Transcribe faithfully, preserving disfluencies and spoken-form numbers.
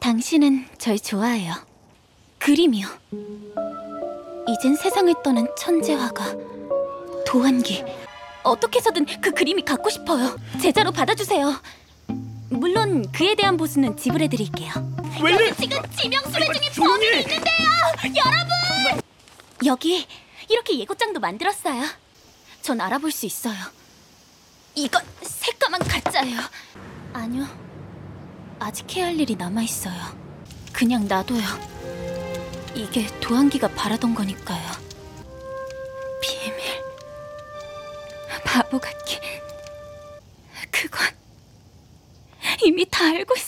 당신은 절 좋아해요. 그림이요. 이젠 세상을 떠난 천재화가 도안기. 어떻게 해서든 그 그림이 갖고 싶어요. 제자로 받아주세요. 물론 그에 대한 보수는 지불해드릴게요. 왜 이래? 여기 지금 지명수배 중인 조용히 범인이 해! 있는데요! 여러분! 여기 이렇게 예고장도 만들었어요. 전 알아볼 수 있어요. 이건 새까만 가짜예요. 아니요. 아직 해야 할 일이 남아있어요. 그냥 놔둬요. 이게 도안기가 바라던 거니까요. 비밀. 바보 같게. 그건 이미 다 알고 있어요.